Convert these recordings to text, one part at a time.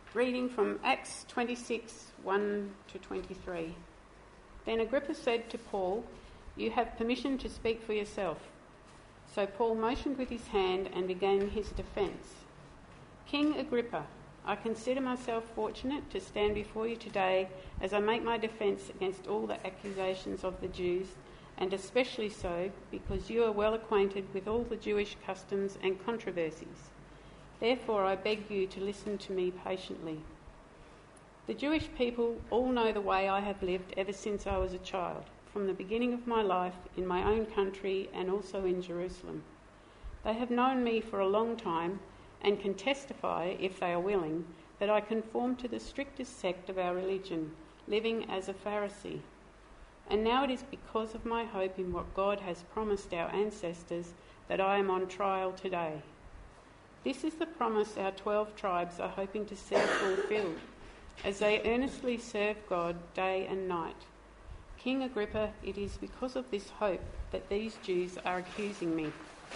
Reading from Acts 26, 1 to 23. Then Agrippa said to Paul, "You have permission to speak for yourself." So Paul motioned with his hand and began his defence. "King Agrippa, I consider myself fortunate to stand before you today as I make my defence against all the accusations of the Jews, and especially so because you are well acquainted with all the Jewish customs and controversies. Therefore I beg you to listen to me patiently. The Jewish people all know the way I have lived ever since I was a child, from the beginning of my life in my own country and also in Jerusalem. They have known me for a long time and can testify, if they are willing, that I conform to the strictest sect of our religion, living as a Pharisee. And now it is because of my hope in what God has promised our ancestors that I am on trial today. This is the promise our 12 tribes are hoping to see fulfilled, as they earnestly serve God day and night. King Agrippa, it is because of this hope that these Jews are accusing me.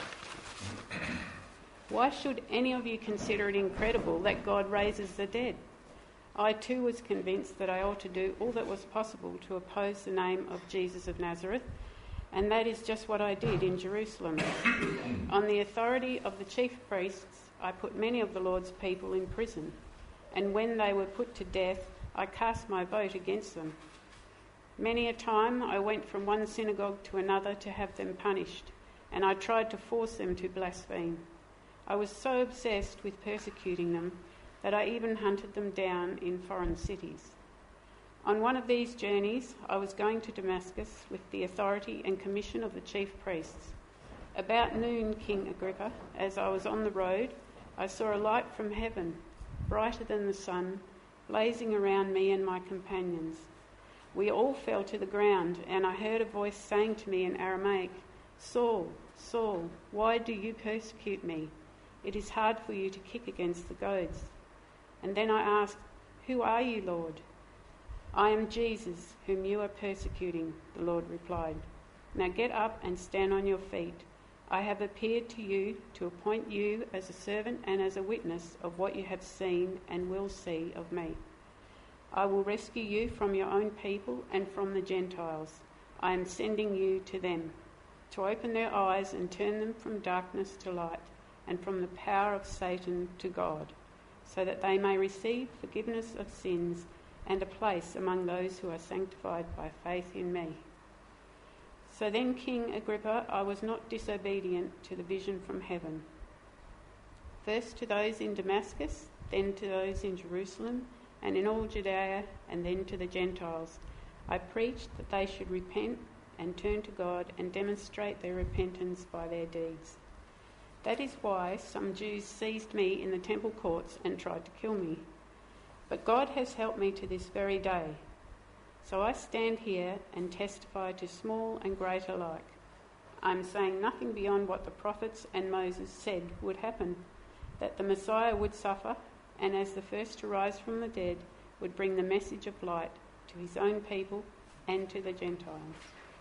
Why should any of you consider it incredible that God raises the dead? I too was convinced that I ought to do all that was possible to oppose the name of Jesus of Nazareth, and that is just what I did in Jerusalem. On the authority of the chief priests, I put many of the Lord's people in prison, and when they were put to death, I cast my vote against them. Many a time I went from one synagogue to another to have them punished, and I tried to force them to blaspheme. I was so obsessed with persecuting them that I even hunted them down in foreign cities. On one of these journeys, I was going to Damascus with the authority and commission of the chief priests. About noon, King Agrippa, as I was on the road, I saw a light from heaven, brighter than the sun, blazing around me and my companions. We all fell to the ground, and I heard a voice saying to me in Aramaic, "Saul, Saul, why do you persecute me? It is hard for you to kick against the goads." And then I asked, "Who are you, Lord?" "I am Jesus, whom you are persecuting," the Lord replied. "Now get up and stand on your feet. I have appeared to you to appoint you as a servant and as a witness of what you have seen and will see of me. I will rescue you from your own people and from the Gentiles. I am sending you to them, to open their eyes and turn them from darkness to light and from the power of Satan to God, so that they may receive forgiveness of sins and a place among those who are sanctified by faith in me." So then, King Agrippa, I was not disobedient to the vision from heaven. First to those in Damascus, then to those in Jerusalem, and in all Judea, and then to the Gentiles, I preached that they should repent and turn to God and demonstrate their repentance by their deeds. That is why some Jews seized me in the temple courts and tried to kill me. But God has helped me to this very day. So I stand here and testify to small and great alike. I am saying nothing beyond what the prophets and Moses said would happen, that the Messiah would suffer, and as the first to rise from the dead, would bring the message of light to his own people and to the Gentiles.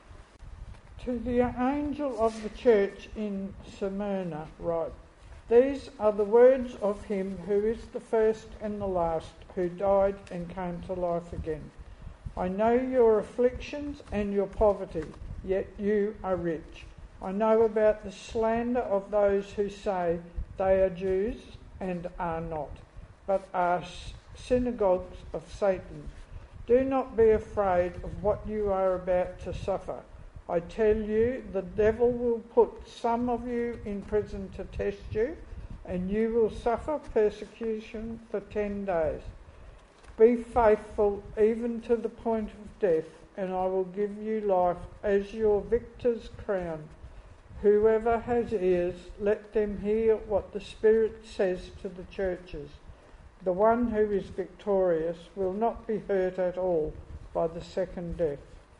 To the angel of the church in Smyrna write, "These are the words of him who is the first and the last, who died and came to life again. I know your afflictions and your poverty, yet you are rich. I know about the slander of those who say they are Jews and are not, but are synagogues of Satan. Do not be afraid of what you are about to suffer. I tell you, the devil will put some of you in prison to test you, and you will suffer persecution for 10 days. Be faithful even to the point of death, and I will give you life as your victor's crown. Whoever has ears, let them hear what the Spirit says to the churches. The one who is victorious will not be hurt at all by the second death."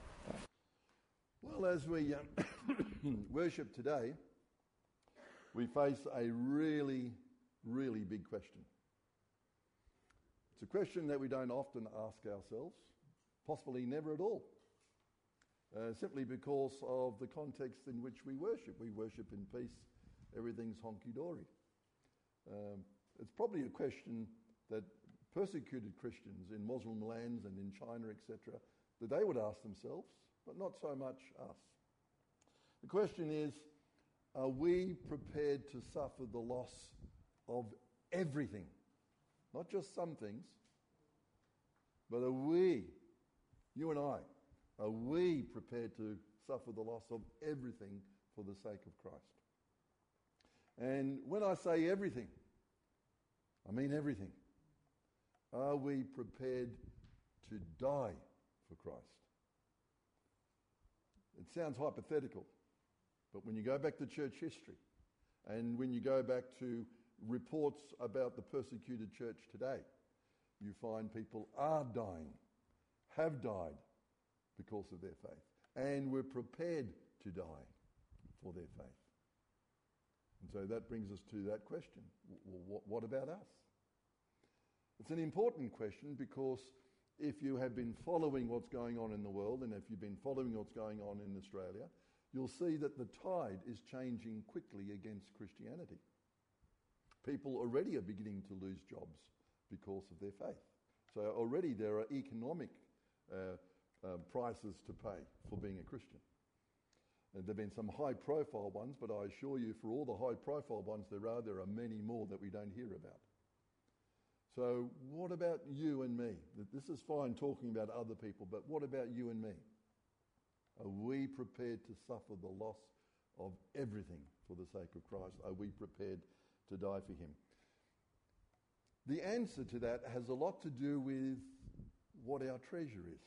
Well, as we worship today, we face a really, really big question. It's a question that we don't often ask ourselves, possibly never at all, simply because of the context in which we worship. We worship in peace, everything's honky-dory. It's probably a question that persecuted Christians in Muslim lands and in China, etc., that they would ask themselves, but not so much us. The question is, are we prepared to suffer the loss of everything? Not just some things, but are we, you and I, are we prepared to suffer the loss of everything for the sake of Christ? And when I say everything, I mean everything. Are we prepared to die for Christ? It sounds hypothetical, but when you go back to church history and when you go back to reports about the persecuted church today, you find people are dying, have died because of their faith, and were prepared to die for their faith. And so that brings us to that question. What about us? It's an important question because if you have been following what's going on in the world, and if you've been following what's going on in Australia, you'll see that the tide is changing quickly against Christianity. People already are beginning to lose jobs because of their faith. So already there are economic prices to pay for being a Christian. There have been some high-profile ones, but I assure you, for all the high-profile ones there are many more that we don't hear about. So what about you and me? This is fine talking about other people, but what about you and me? Are we prepared to suffer the loss of everything for the sake of Christ? Are we prepared to die for him? The answer to that has a lot to do with what our treasure is.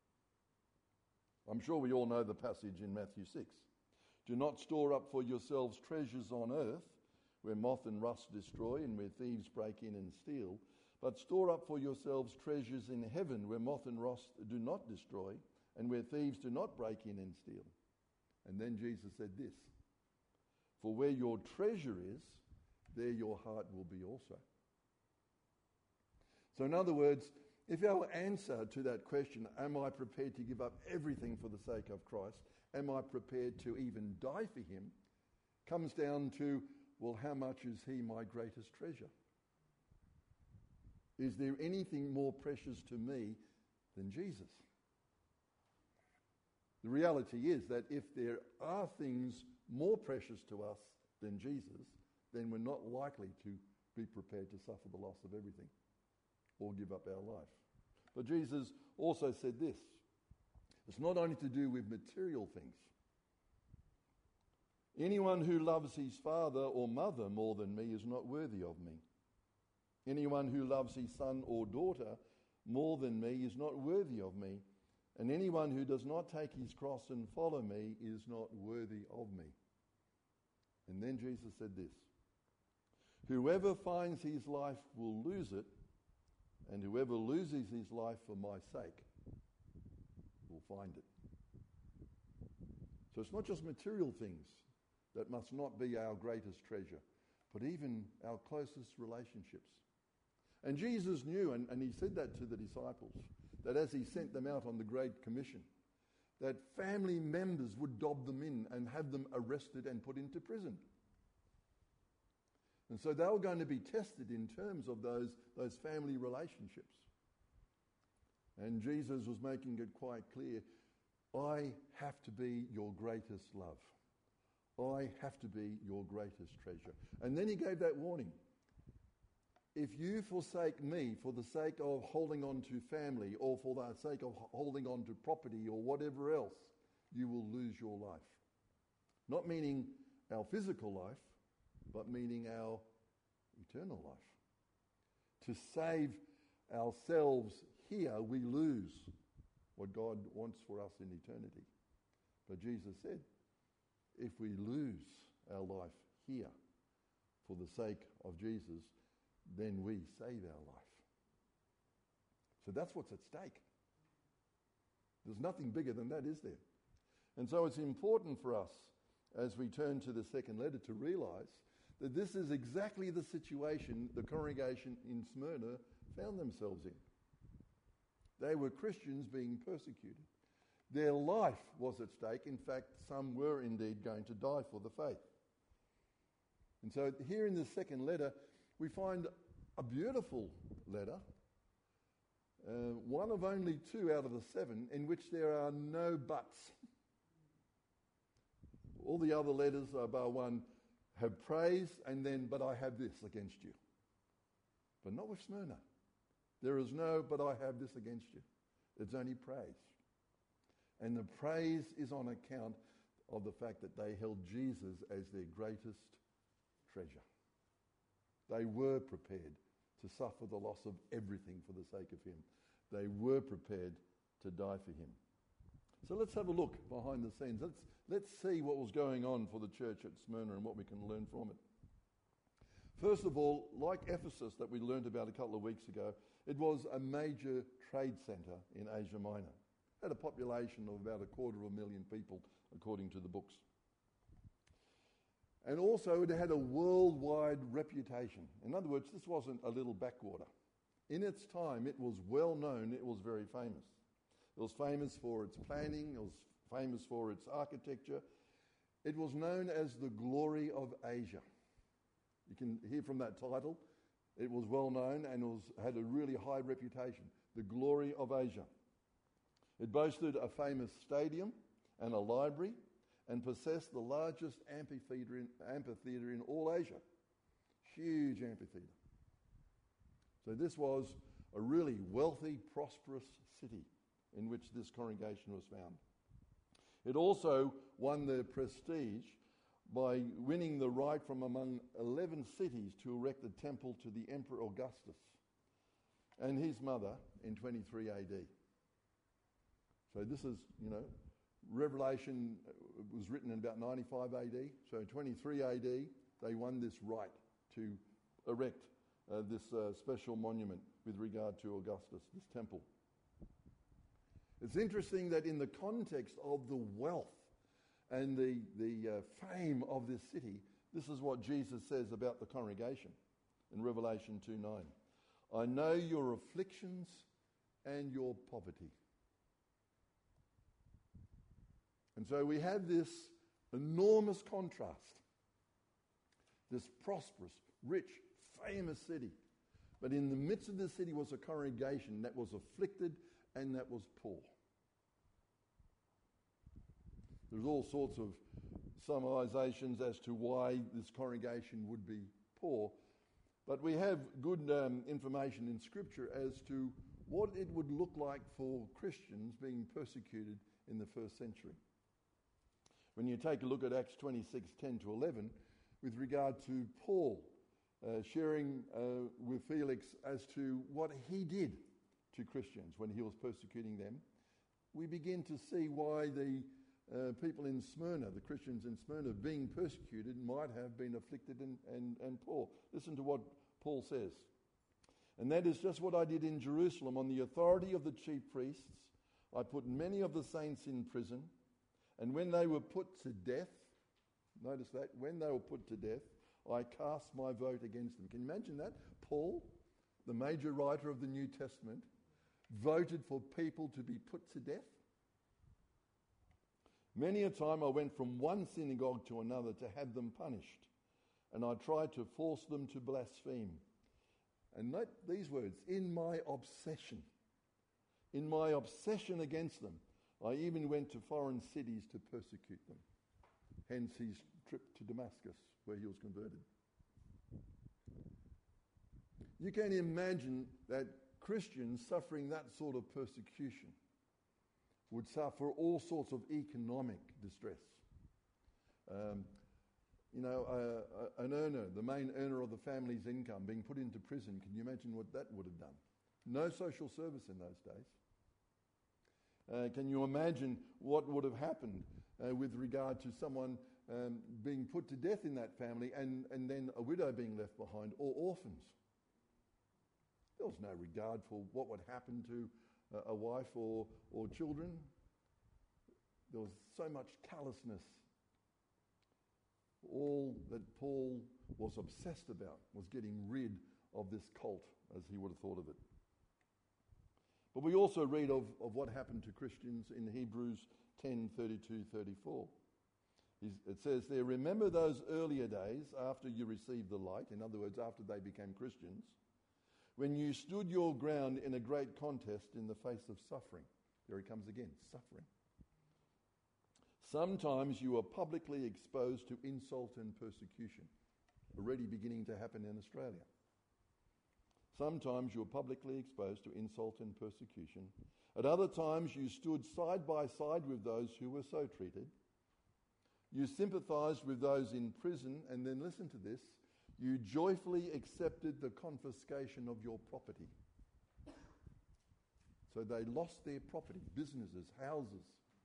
I'm sure we all know the passage in Matthew 6. Do not store up for yourselves treasures on earth, where moth and rust destroy and where thieves break in and steal, but store up for yourselves treasures in heaven, where moth and rust do not destroy and where thieves do not break in and steal. And then Jesus said this, for where your treasure is, there your heart will be also. So in other words, if our answer to that question, am I prepared to give up everything for the sake of Christ, am I prepared to even die for him, comes down to, well, how much is he my greatest treasure? Is there anything more precious to me than Jesus? The reality is that if there are things more precious to us than Jesus, then we're not likely to be prepared to suffer the loss of everything or give up our life. But Jesus also said this, it's not only to do with material things. Anyone who loves his father or mother more than me is not worthy of me. Anyone who loves his son or daughter more than me is not worthy of me. And anyone who does not take his cross and follow me is not worthy of me. And then Jesus said this, whoever finds his life will lose it, and whoever loses his life for my sake will find it. So it's not just material things that must not be our greatest treasure, but even our closest relationships. And Jesus knew, and he said that to the disciples, that as he sent them out on the Great Commission, that family members would dob them in and have them arrested and put into prison. And so they were going to be tested in terms of those family relationships. And Jesus was making it quite clear, I have to be your greatest love. I have to be your greatest treasure. And then he gave that warning. If you forsake me for the sake of holding on to family or for the sake of holding on to property or whatever else, you will lose your life. Not meaning our physical life, but meaning our eternal life. To save ourselves here, we lose what God wants for us in eternity. But Jesus said, if we lose our life here for the sake of Jesus, then we save our life. So that's what's at stake. There's nothing bigger than that, is there? And so it's important for us, as we turn to the second letter, to realise that this is exactly the situation the congregation in Smyrna found themselves in. They were Christians being persecuted. Their life was at stake. In fact, some were indeed going to die for the faith. And so here in the second letter, we find a beautiful letter, one of only 2 out of the 7 in which there are no buts. All the other letters, bar one, have praise and then, but I have this against you. But not with Smyrna. There is no, but I have this against you. It's only praise. And the praise is on account of the fact that they held Jesus as their greatest treasure. They were prepared to suffer the loss of everything for the sake of him. They were prepared to die for him. So let's have a look behind the scenes. Let's see what was going on for the church at Smyrna and what we can learn from it. First of all, like Ephesus that we learned about a couple of weeks ago, it was a major trade centre in Asia Minor. It had a population of about 250,000 people, according to the books. And also it had a worldwide reputation. In other words, this wasn't a little backwater. In its time, it was well known, it was very famous. It was famous for its planning, it was famous for its architecture. It was known as the glory of Asia. You can hear from that title, it was well known and had a really high reputation. The glory of Asia. It boasted a famous stadium and a library and possessed the largest amphitheatre in all Asia. Huge amphitheatre. So this was a really wealthy, prosperous city in which this congregation was found. It also won the prestige by winning the right from among 11 cities to erect a temple to the Emperor Augustus and his mother in 23 AD. So this is, Revelation was written in about 95 AD. So in 23 AD, they won this right to erect this special monument with regard to Augustus, this temple. It's interesting that in the context of the wealth and the fame of this city, this is what Jesus says about the congregation in Revelation 2:9. I know your afflictions and your poverty. And so we have this enormous contrast. This prosperous, rich, famous city. But in the midst of the city was a congregation that was afflicted and that was poor. There's all sorts of summarizations as to why this congregation would be poor. But we have good information in Scripture as to what it would look like for Christians being persecuted in the first century. When you take a look at Acts 26:10-11, with regard to Paul sharing with Felix as to what he did to Christians when he was persecuting them, we begin to see why the people in Smyrna, the Christians in Smyrna, being persecuted might have been afflicted and poor. Listen to what Paul says. And that is just what I did in Jerusalem. On the authority of the chief priests, I put many of the saints in prison. And when they were put to death, notice that, when they were put to death, I cast my vote against them. Can you imagine that? Paul, the major writer of the New Testament, voted for people to be put to death. Many a time I went from one synagogue to another to have them punished, and I tried to force them to blaspheme. And note these words, in my obsession against them, I even went to foreign cities to persecute them. Hence his trip to Damascus, where he was converted. You can imagine that Christians suffering that sort of persecution would suffer all sorts of economic distress. An earner, the main earner of the family's income, being put into prison, can you imagine what that would have done? No social service in those days. Can you imagine what would have happened with regard to someone being put to death in that family and then a widow being left behind, or orphans? There was no regard for what would happen to a wife or children. There was so much callousness. All that Paul was obsessed about was getting rid of this cult, as he would have thought of it. But we also read of what happened to Christians in Hebrews 10:32-34. It says there, remember those earlier days after you received the light, in other words, after they became Christians, when you stood your ground in a great contest in the face of suffering. There he comes again, suffering. Sometimes you are publicly exposed to insult and persecution, already beginning to happen in Australia. Sometimes you are publicly exposed to insult and persecution. At other times you stood side by side with those who were so treated. You sympathised with those in prison, and then listen to this, you joyfully accepted the confiscation of your property. So they lost their property, businesses, houses,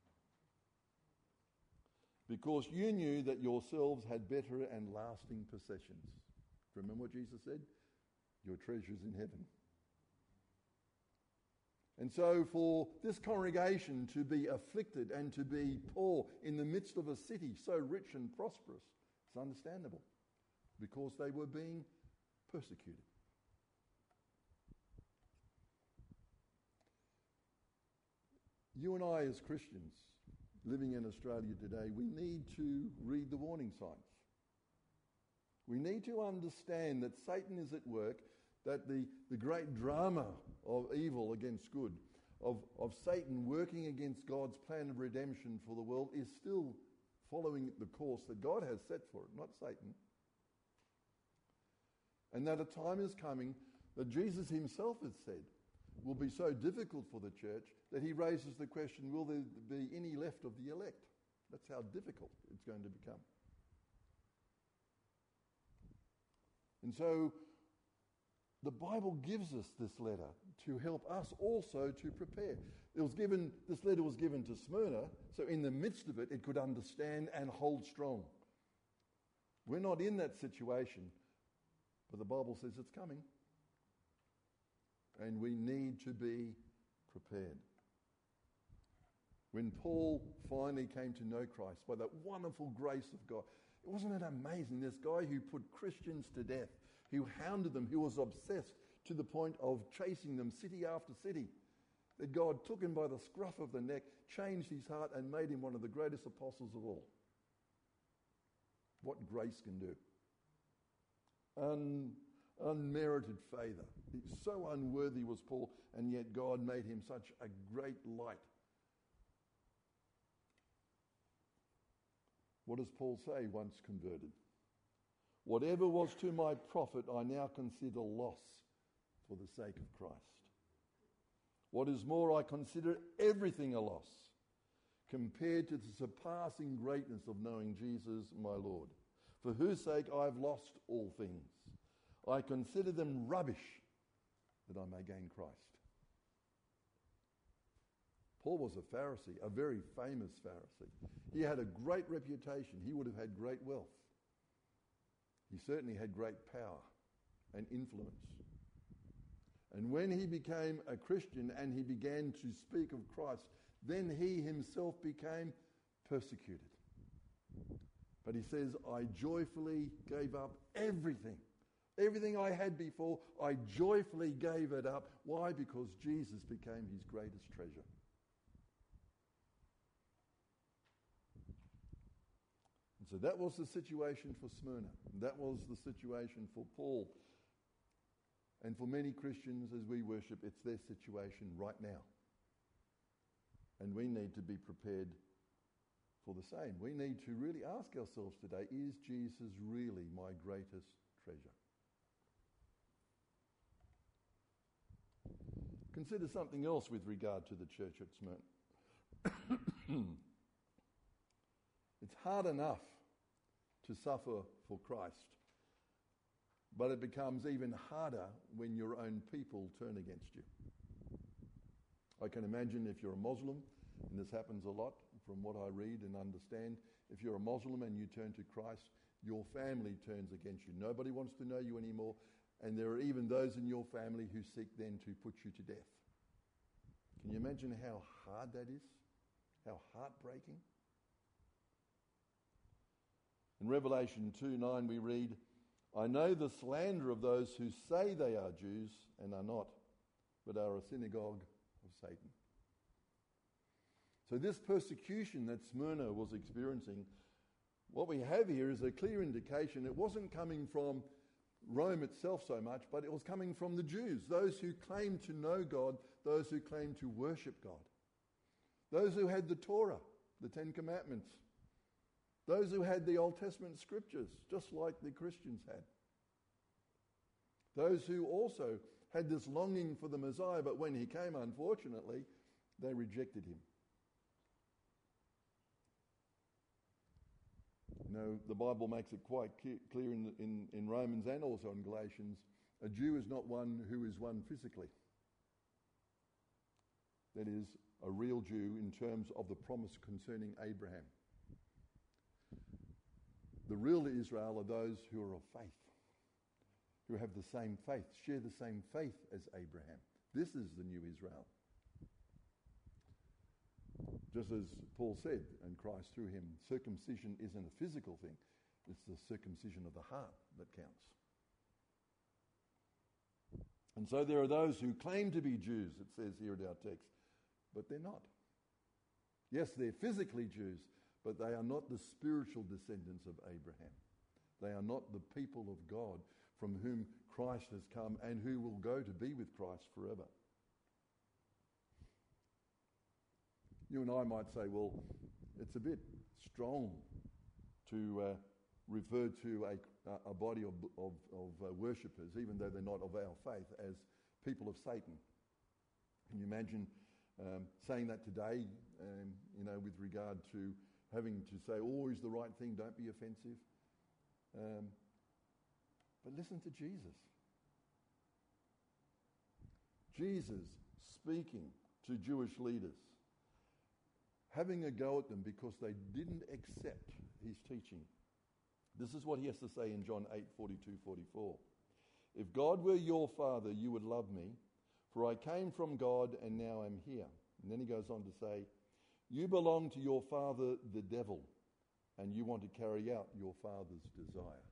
because you knew that yourselves had better and lasting possessions. Remember what Jesus said? Your treasure's in heaven. And so for this congregation to be afflicted and to be poor in the midst of a city so rich and prosperous, it's understandable, because they were being persecuted. You and I as Christians living in Australia today, we need to read the warning signs. We need to understand that Satan is at work, that the great drama of evil against good, of Satan working against God's plan of redemption for the world is still following the course that God has set for it, not Satan. And that a time is coming that Jesus himself has said will be so difficult for the church that he raises the question, will there be any left of the elect? That's how difficult it's going to become. And so the Bible gives us this letter to help us also to prepare. This letter was given to Smyrna, so in the midst of it, it could understand and hold strong. We're not in that situation, but the Bible says it's coming. And we need to be prepared. When Paul finally came to know Christ by that wonderful grace of God, wasn't it amazing? This guy who put Christians to death, who hounded them, who was obsessed to the point of chasing them city after city, that God took him by the scruff of the neck, changed his heart, and made him one of the greatest apostles of all. What grace can do. Unmerited favour. So unworthy was Paul, and yet God made him such a great light. What does Paul say once converted? Whatever was to my profit, I now consider loss for the sake of Christ. What is more, I consider everything a loss compared to the surpassing greatness of knowing Jesus, my Lord, for whose sake I have lost all things. I consider them rubbish that I may gain Christ. Paul was a Pharisee, a very famous Pharisee. He had a great reputation. He would have had great wealth. He certainly had great power and influence. And when he became a Christian and he began to speak of Christ, then he himself became persecuted. But he says, I joyfully gave up everything. Everything I had before, I joyfully gave it up. Why? Because Jesus became his greatest treasure. And so that was the situation for Smyrna. That was the situation for Paul. And for many Christians as we worship, it's their situation right now. And we need to be prepared for the same. We need to really ask ourselves today, is Jesus really my greatest treasure? Consider something else with regard to the church at Smyrna. It's hard enough to suffer for Christ, but it becomes even harder when your own people turn against you. I can imagine if you're a Muslim, and this happens a lot from what I read and understand, if you're a Muslim and you turn to Christ, your family turns against you. Nobody wants to know you anymore, and there are even those in your family who seek then to put you to death. Can you imagine how hard that is? How heartbreaking? In Revelation 2:9 we read, I know the slander of those who say they are Jews and are not, but are a synagogue of Satan. So this persecution that Smyrna was experiencing, what we have here is a clear indication it wasn't coming from Rome itself so much, but it was coming from the Jews, those who claimed to know God, those who claimed to worship God, those who had the Torah, the Ten Commandments, those who had the Old Testament scriptures, just like the Christians had. Those who also had this longing for the Messiah, but when he came, unfortunately, they rejected him. You know, the Bible makes it quite clear in Romans and also in Galatians, a Jew is not one who is one physically. That is, a real Jew in terms of the promise concerning Abraham. The real Israel are those who are of faith, who have the same faith, share the same faith as Abraham. This is the new Israel. Just as Paul said, and Christ through him, circumcision isn't a physical thing, it's the circumcision of the heart that counts. And so there are those who claim to be Jews, it says here in our text, but they're not. Yes, they're physically Jews, but they are not the spiritual descendants of Abraham. They are not the people of God from whom Christ has come and who will go to be with Christ forever. You and I might say, well, it's a bit strong to refer to a body of worshippers, even though they're not of our faith, as people of Satan. Can you imagine saying that today, with regard to having to say, always the right thing, don't be offensive? But listen to Jesus. Jesus speaking to Jewish leaders, having a go at them because they didn't accept his teaching. This is what he has to say in John 8:42-44. If God were your father, you would love me, for I came from God and now I'm here. And then he goes on to say, you belong to your father, the devil, and you want to carry out your father's desire.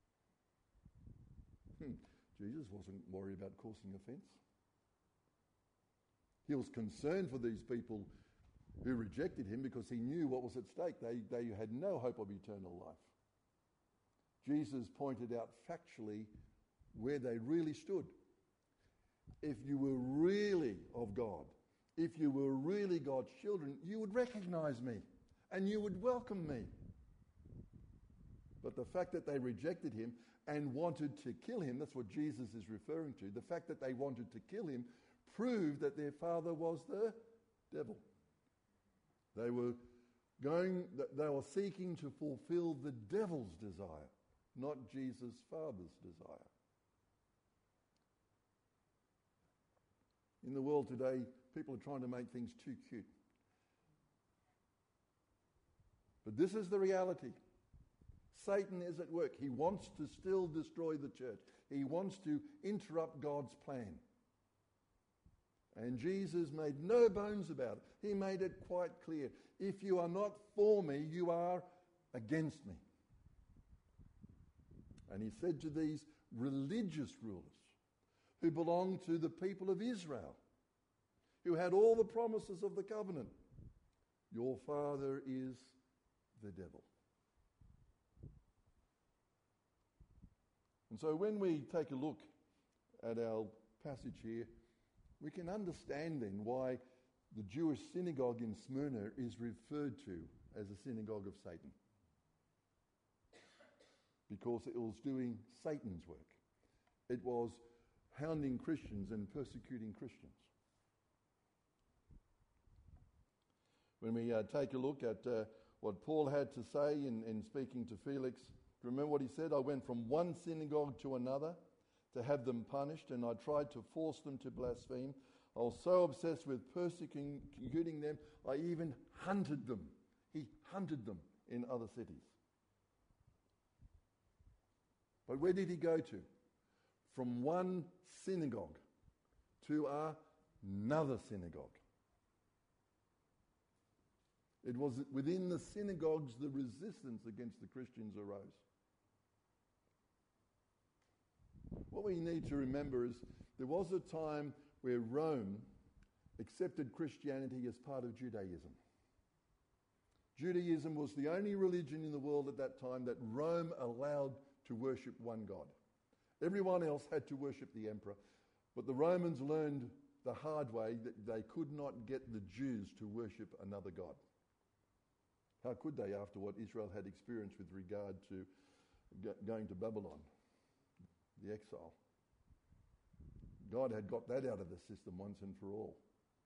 Jesus wasn't worried about causing offence. He was concerned for these people who rejected him because he knew what was at stake. They had no hope of eternal life. Jesus pointed out factually where they really stood. If you were really of God, if you were really God's children, you would recognize me and you would welcome me. But the fact that they rejected him and wanted to kill him, that's what Jesus is referring to. The fact that they wanted to kill him proved that their father was the devil. They were seeking to fulfill the devil's desire, not Jesus' Father's desire. In the world today, people are trying to make things too cute. But this is the reality. Satan is at work. He wants to still destroy the church. He wants to interrupt God's plan. And Jesus made no bones about it. He made it quite clear. If you are not for me, you are against me. And he said to these religious rulers who belonged to the people of Israel, who had all the promises of the covenant, your father is the devil. And so when we take a look at our passage here, we can understand then why the Jewish synagogue in Smyrna is referred to as a synagogue of Satan. Because it was doing Satan's work. It was hounding Christians and persecuting Christians. When we take a look at what Paul had to say in speaking to Felix, remember what he said? I went from one synagogue to another to have them punished, and I tried to force them to blaspheme. I was so obsessed with persecuting them, I even hunted them. He hunted them in other cities. But where did he go to? From one synagogue to another synagogue. It was within the synagogues the resistance against the Christians arose. What we need to remember is there was a time where Rome accepted Christianity as part of Judaism. Judaism was the only religion in the world at that time that Rome allowed to worship one God. Everyone else had to worship the emperor, but the Romans learned the hard way that they could not get the Jews to worship another god. How could they after what Israel had experienced with regard to going to Babylon, the exile? God had got that out of the system once and for all.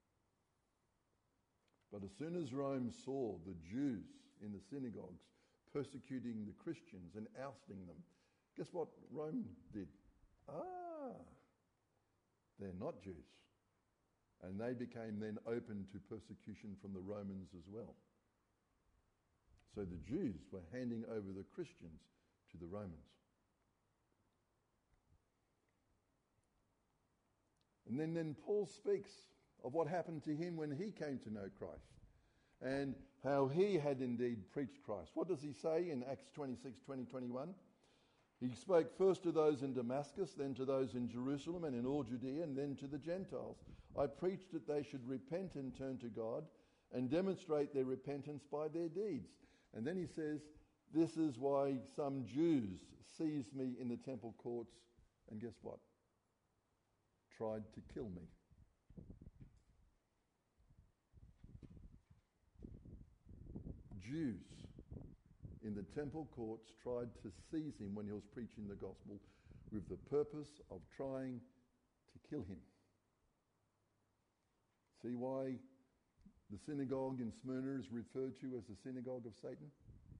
But as soon as Rome saw the Jews in the synagogues persecuting the Christians and ousting them, guess what Rome did? They're not Jews. And they became then open to persecution from the Romans as well. So the Jews were handing over the Christians to the Romans. And then Paul speaks of what happened to him when he came to know Christ and how he had indeed preached Christ. What does he say in Acts 26, 20, 21? He spoke first to those in Damascus, then to those in Jerusalem and in all Judea, and then to the Gentiles. I preached that they should repent and turn to God and demonstrate their repentance by their deeds. And then he says, this is why some Jews seized me in the temple courts and guess what? Tried to kill me. Jews in the temple courts tried to seize him when he was preaching the gospel with the purpose of trying to kill him. See why the synagogue in Smyrna is referred to as the synagogue of Satan?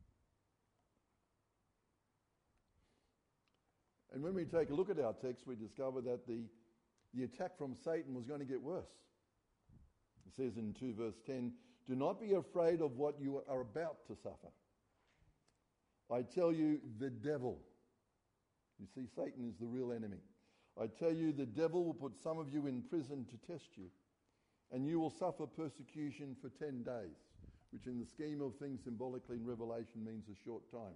And when we take a look at our text, we discover that the attack from Satan was going to get worse. It says in 2 verse 10, do not be afraid of what you are about to suffer. I tell you, the devil. You see, Satan is the real enemy. I tell you, the devil will put some of you in prison to test you, and you will suffer persecution for 10 days, which in the scheme of things symbolically in Revelation means a short time.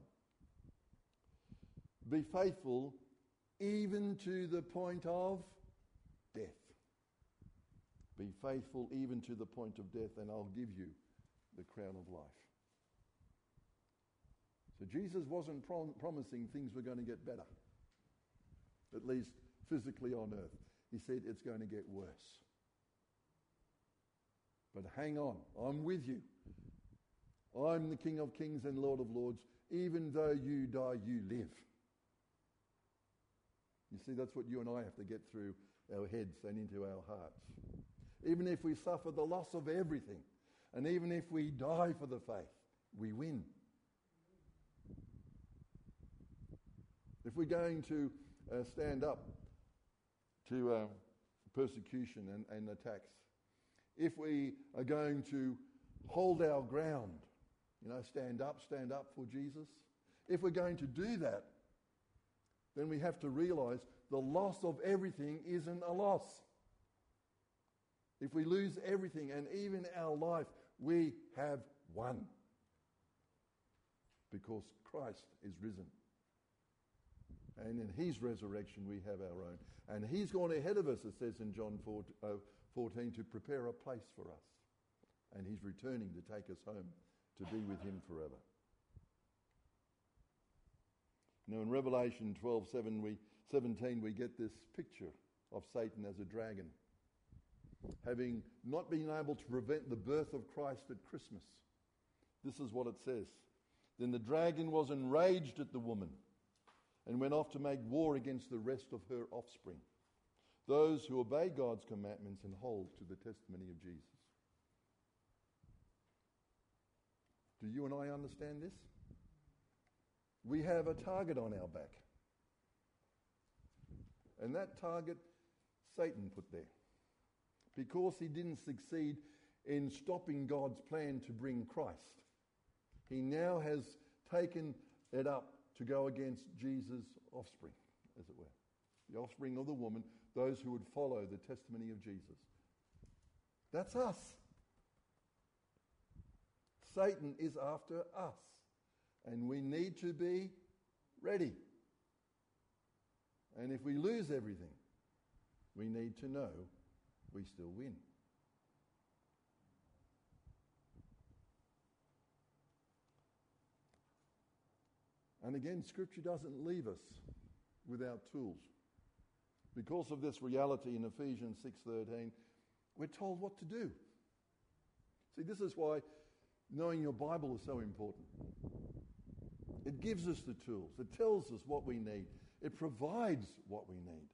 Be faithful even to the point of death. Be faithful even to the point of death, and I'll give you the crown of life. So Jesus wasn't promising things were going to get better, at least physically on earth. He said it's going to get worse. But hang on, I'm with you. I'm the King of Kings and Lord of Lords. Even though you die, you live. You see, that's what you and I have to get through our heads and into our hearts. Even if we suffer the loss of everything, and even if we die for the faith, we win. If we're going to stand up to persecution and attacks, if we are going to hold our ground, stand up for Jesus, if we're going to do that, then we have to realise the loss of everything isn't a loss. If we lose everything and even our life, we have won. Because Christ is risen. And in his resurrection we have our own. And he's gone ahead of us, it says in John 14, to prepare a place for us. And he's returning to take us home to be with him forever. Now in Revelation 17 we get this picture of Satan as a dragon, having not been able to prevent the birth of Christ at Christmas. This is what it says. Then the dragon was enraged at the woman and went off to make war against the rest of her offspring, those who obey God's commandments and hold to the testimony of Jesus. Do you and I understand this? We have a target on our back. And that target, Satan put there. Because he didn't succeed in stopping God's plan to bring Christ, he now has taken it up to go against Jesus' offspring, as it were. The offspring of the woman, those who would follow the testimony of Jesus. That's us. Satan is after us. And we need to be ready. And if we lose everything, we need to know we still win. And again, Scripture doesn't leave us without tools. Because of this reality in Ephesians 6:13, we're told what to do. See, this is why knowing your Bible is so important. It gives us the tools. It tells us what we need. It provides what we need.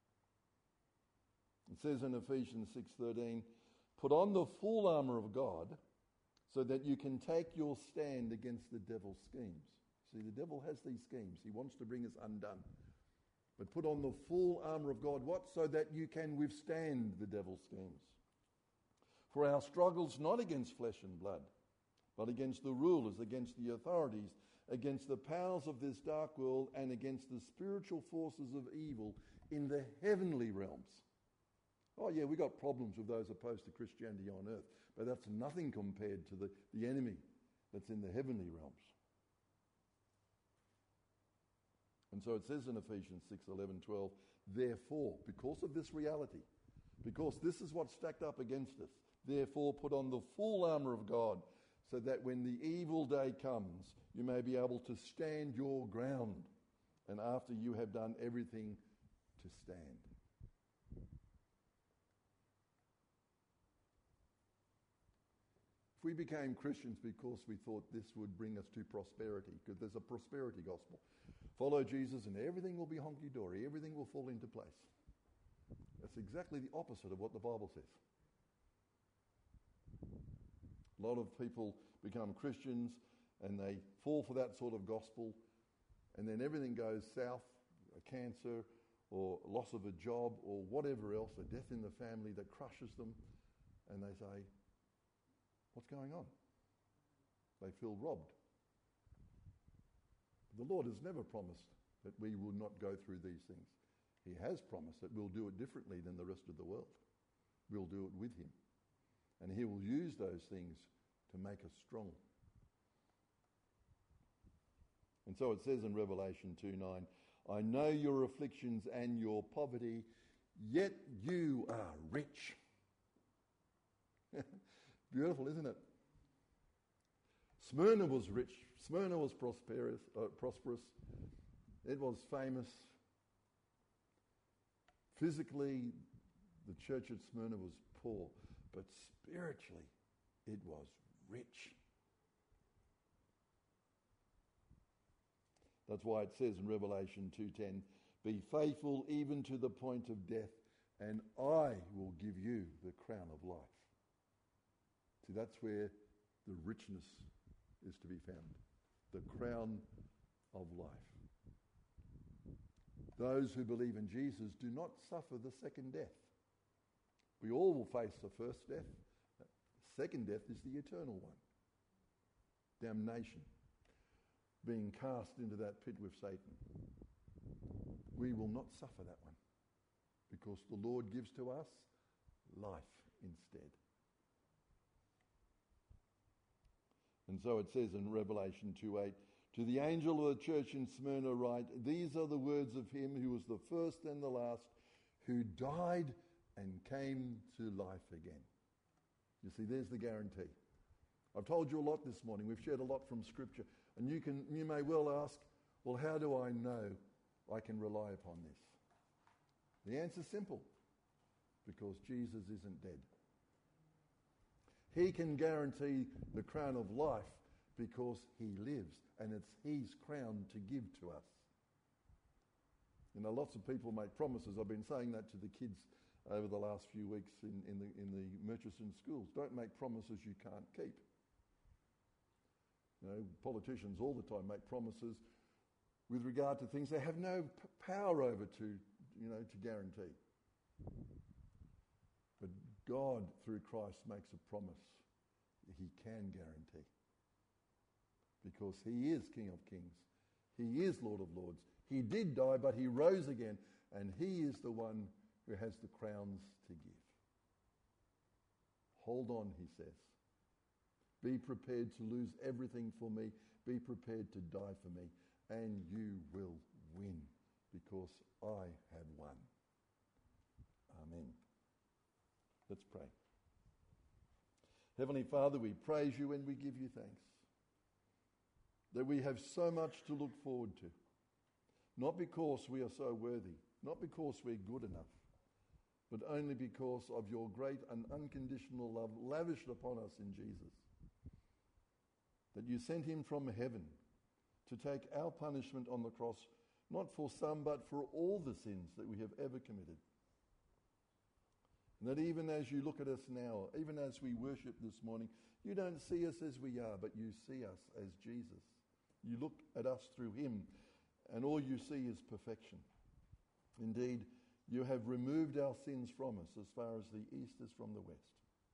It says in Ephesians 6:13, put on the full armour of God so that you can take your stand against the devil's schemes. See, the devil has these schemes. He wants to bring us undone. But put on the full armour of God, what? So that you can withstand the devil's schemes. For our struggle's not against flesh and blood, but against the rulers, against the authorities, against the powers of this dark world, and against the spiritual forces of evil in the heavenly realms. Oh yeah, we got problems with those opposed to Christianity on earth, but that's nothing compared to the enemy that's in the heavenly realms. And so it says in Ephesians 6:11-12, therefore, because of this reality, because this is what's stacked up against us, therefore put on the full armour of God, so that when the evil day comes, you may be able to stand your ground, and after you have done everything, to stand. If we became Christians because we thought this would bring us to prosperity, because there's a prosperity gospel, follow Jesus and everything will be honky-dory, everything will fall into place. That's exactly the opposite of what the Bible says. A lot of people become Christians and they fall for that sort of gospel, and then everything goes south, a cancer or loss of a job or whatever else, a death in the family that crushes them, and they say, what's going on? They feel robbed. The Lord has never promised that we will not go through these things. He has promised that we'll do it differently than the rest of the world. We'll do it with him. And he will use those things to make us strong. And so it says in Revelation 2:9, I know your afflictions and your poverty, yet you are rich. Beautiful, isn't it? Smyrna was rich. Smyrna was prosperous. It was famous. Physically, the church at Smyrna was poor, but spiritually, it was rich. That's why it says in Revelation 2:10, be faithful even to the point of death, and I will give you the crown of life. See, that's where the richness is to be found. The crown of life. Those who believe in Jesus do not suffer the second death. We all will face the first death. The second death is the eternal one. Damnation. Being cast into that pit with Satan. We will not suffer that one, because the Lord gives to us life instead. And so it says in Revelation 2:8, to the angel of the church in Smyrna write, these are the words of him who was the first and the last, who died and came to life again. You see, there's the guarantee. I've told you a lot this morning. We've shared a lot from Scripture. And you may well ask, well, how do I know I can rely upon this? The answer's simple. Because Jesus isn't dead. He can guarantee the crown of life because he lives, and it's his crown to give to us. You know, lots of people make promises. I've been saying that to the kids over the last few weeks in the Murchison schools. Don't make promises you can't keep. You know, politicians all the time make promises with regard to things they have no power over to guarantee. But God, through Christ, makes a promise he can guarantee. Because he is King of Kings. He is Lord of Lords. He did die, but he rose again. And he is the one who has the crowns to give. Hold on, he says. Be prepared to lose everything for me. Be prepared to die for me. And you will win, because I have won. Amen. Let's pray. Heavenly Father, we praise you and we give you thanks that we have so much to look forward to. not because we are so worthy, not because we're good enough, but only because of your great and unconditional love lavished upon us in Jesus. That you sent him from heaven to take our punishment on the cross, not for some, but for all the sins that we have ever committed. And that even as you look at us now, even as we worship this morning, you don't see us as we are, but you see us as Jesus. You look at us through him, and all you see is perfection. Indeed, you have removed our sins from us as far as the east is from the west.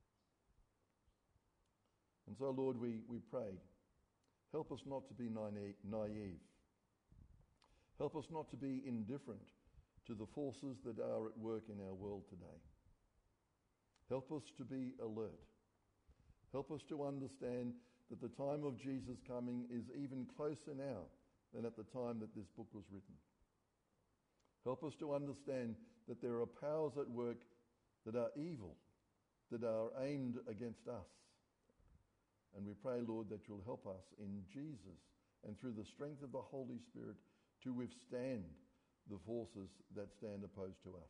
And so, Lord, we pray, help us not to be naive. Help us not to be indifferent to the forces that are at work in our world today. Help us to be alert. Help us to understand that the time of Jesus' coming is even closer now than at the time that this book was written. Help us to understand that there are powers at work that are evil, that are aimed against us. And we pray, Lord, that you'll help us in Jesus and through the strength of the Holy Spirit to withstand the forces that stand opposed to us.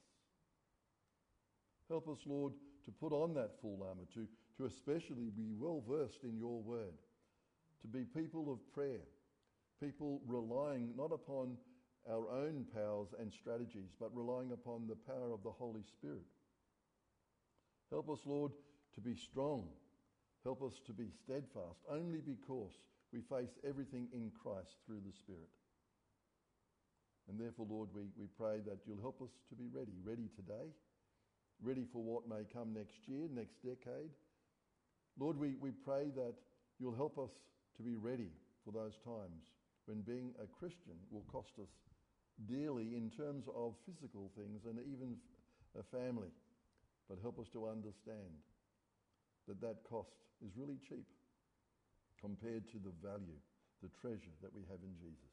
Help us, Lord, to put on that full armour, to especially be well versed in your word, to be people of prayer, people relying not upon our own powers and strategies, but relying upon the power of the Holy Spirit. Help us, Lord, to be strong. Help us to be steadfast, only because we face everything in Christ through the Spirit. And therefore, Lord, we pray that you'll help us to be ready today, ready for what may come next year, next decade. Lord, we pray that you'll help us to be ready for those times when being a Christian will cost us dearly in terms of physical things and even a family. But help us to understand that cost is really cheap compared to the value, the treasure that we have in Jesus.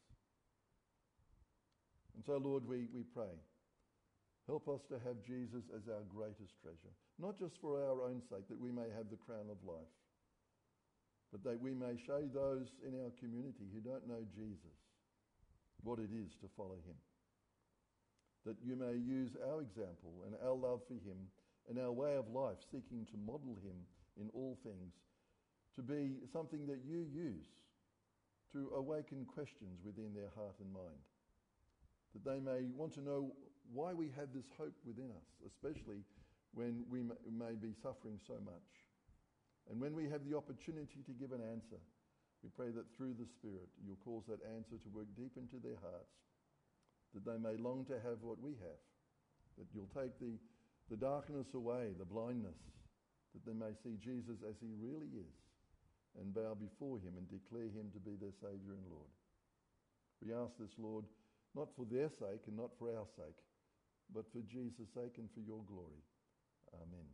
And so, Lord, we pray, help us to have Jesus as our greatest treasure, not just for our own sake, that we may have the crown of life, but that we may show those in our community who don't know Jesus what it is to follow him. That you may use our example and our love for him and our way of life, seeking to model him in all things, to be something that you use to awaken questions within their heart and mind. That they may want to know why we have this hope within us, especially when we may be suffering so much. And when we have the opportunity to give an answer, we pray that through the Spirit you'll cause that answer to work deep into their hearts, that they may long to have what we have, that you'll take the darkness away, the blindness, that they may see Jesus as he really is and bow before him and declare him to be their Saviour and Lord. We ask this, Lord, not for their sake and not for our sake, but for Jesus' sake and for your glory. Amen.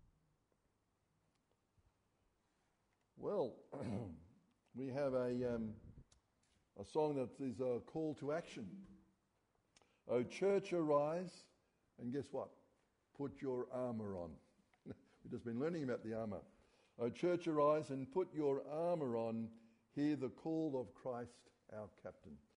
Well, we have a song that is a call to action. O church, arise, and guess what? Put your armour on. We've just been learning about the armour. O church, arise and put your armour on. Hear the call of Christ, our captain.